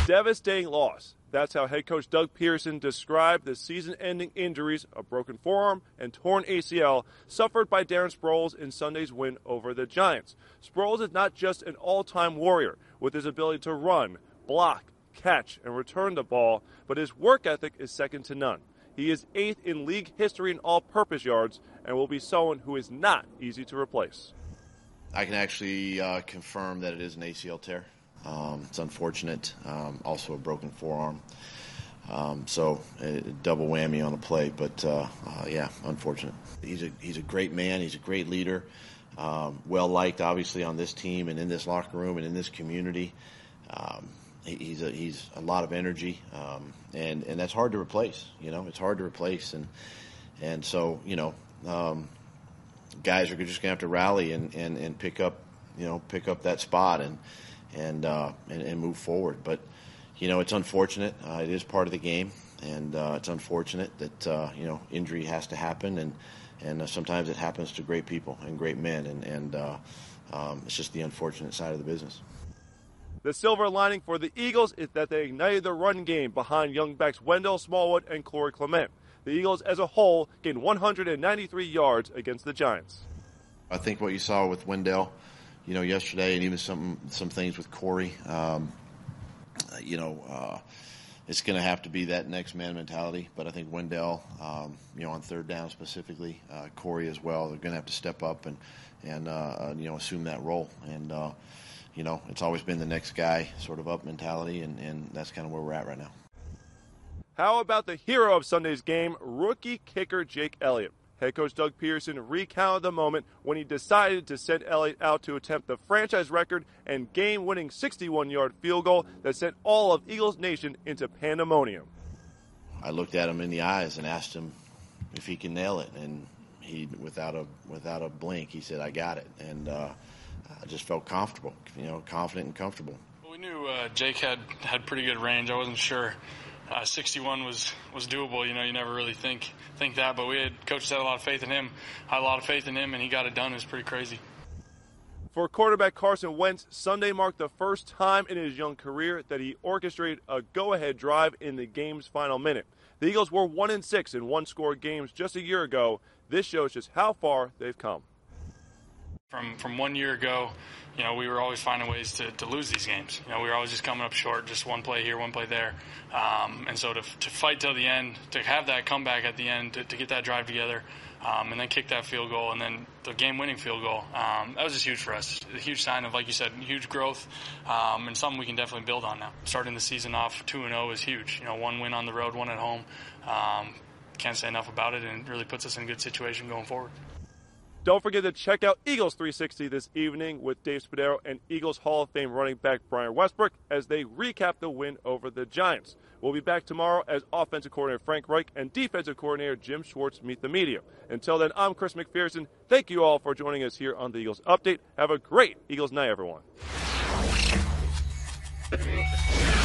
devastating loss. That's how head coach Doug Pearson described the season-ending injuries, a broken forearm and torn ACL, suffered by Darren Sproles in Sunday's win over the Giants. Sproles is not just an all-time warrior with his ability to run, block, catch, and return the ball, but his work ethic is second to none. He is 8th in league history in all-purpose yards and will be someone who is not easy to replace. I can actually confirm that it is an ACL tear. It's unfortunate. Also a broken forearm. So a double whammy on the play, but yeah, unfortunate. He's a great man. He's a great leader. Well liked, obviously, on this team and in this locker room and in this community. He's a lot of energy, and that's hard to replace. You know, it's hard to replace, and so guys are just gonna have to rally and pick up that spot and move forward. But it's unfortunate. It is part of the game, and it's unfortunate that injury has to happen, and sometimes it happens to great people and great men, and it's just the unfortunate side of the business. The silver lining for the Eagles is that they ignited the run game behind young backs Wendell Smallwood and Corey Clement. The Eagles as a whole gained 193 yards against the Giants. I think what you saw with Wendell, yesterday, and even some things with Corey, it's going to have to be that next man mentality. But I think Wendell, on third down specifically, Corey as well, they're going to have to step up and assume that role. And it's always been the next guy sort of up mentality, and that's kind of where we're at right now. How about the hero of Sunday's game, rookie kicker Jake Elliott? Head coach Doug Pearson recounted the moment when he decided to send Elliott out to attempt the franchise record and game-winning 61-yard field goal that sent all of Eagles Nation into pandemonium. I looked at him in the eyes and asked him if he can nail it, and he, without a blink, he said, "I got it." And I just felt comfortable, confident and comfortable. Well, we knew Jake had pretty good range. I wasn't sure 61 was doable. You never really think that, but coaches had a lot of faith in him. I had a lot of faith in him, and he got it done. It was pretty crazy. For quarterback Carson Wentz, Sunday marked the first time in his young career that he orchestrated a go-ahead drive in the game's final minute. The Eagles were 1-6 in one-score games just a year ago. This shows just how far they've come. From 1 year ago, we were always finding ways to lose these games. We were always just coming up short, just one play here, one play there. And so to fight till the end, to have that comeback at the end, to get that drive together, and then kick that field goal, and then the game-winning field goal, that was just huge for us. A huge sign of, like you said, huge growth, and something we can definitely build on now. Starting the season off 2-0 is huge. One win on the road, one at home. Can't say enough about it, and it really puts us in a good situation going forward. Don't forget to check out Eagles 360 this evening with Dave Spadaro and Eagles Hall of Fame running back Brian Westbrook as they recap the win over the Giants. We'll be back tomorrow as offensive coordinator Frank Reich and defensive coordinator Jim Schwartz meet the media. Until then, I'm Chris McPherson. Thank you all for joining us here on the Eagles Update. Have a great Eagles night, everyone.